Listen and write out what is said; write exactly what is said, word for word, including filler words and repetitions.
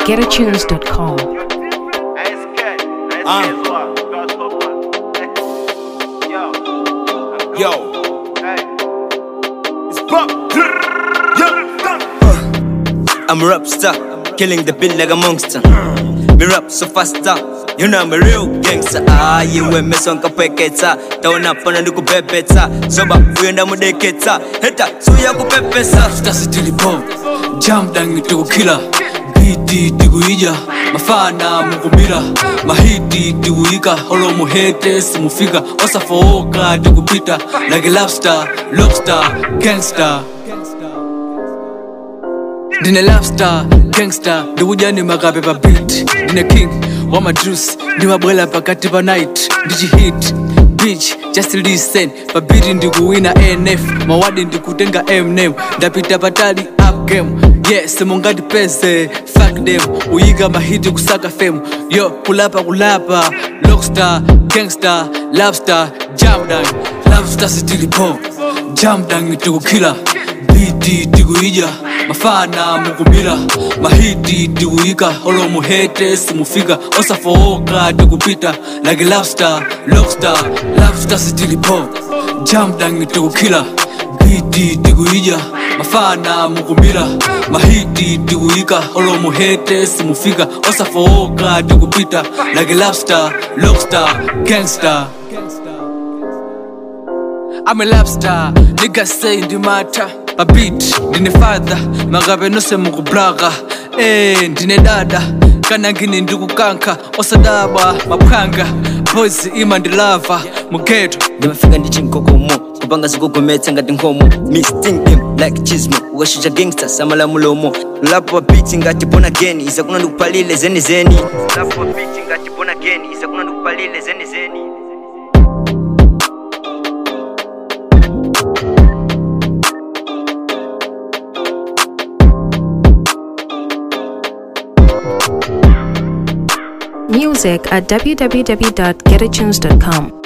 get a tunes dot com. Uh. Yo. It's pop. Uh. I'm a rap star, killing the beat like a monster. Me rap so faster, you know I'm a real gangster. Ah, you we me sonka peketa, taona pana ndiku pepeta. Soba uyenda mudeketa, heta suya kupepesa. Stasi tilipo, jam dangi tuku killer. Biti tiguija, mafana mukubira. Mahiti tiguika, holo muhete simufika. Osa fooka tigupita, like a lobster, lobster, gangster. Dine lobster, gangster, diguja ni magabe pa beat. Dine king, wama juice, ni mabwela pakati pa night. Digi hit, bitch, just listen. Pa beat ndigu wina N F, mawadi ndiku tenga M name. Ndapita patali up game. Yes, mungadi pese, fuck them. Uyiga mahiti kusaka fame. Yo, kulapa kulapa, lockstar, gangster, lobster, jam down. Lobster sitili po, jam down itiku killer. Biti tiguija, mafana mukubira. Mahiti tiguika, holo muhete simufika. Osa fooka tigupita, like a lobster, lockstar, lobster sitili po, jam down itiku killer. Biti tiguija, mafana mukubira. Mahiti tiguika, holo muhete simufika. Osa fooka tigupita, like a lobster, lockstar, gangster. I'm a lobster, niggas say in the matter. A beat, dine father, magabe no se mukubraga. Eh, dine dada, kanangini ndugu kanka. Osadaba, mapkanga, boys ima ndilava, mugeto. Dimafika ndi chinkokomo, kupanga zikukometa ngati nkomo. Me sting them like chismo, ugashisha gangster, samala mulomo. Lapo wa beat ngati bona geni, isa kuna ndukupalile zeni zeni. Lapo wa beat ngati bona geni, isa kuna ndukupalile zeni zeni. Music at w w w dot get a tunes dot com.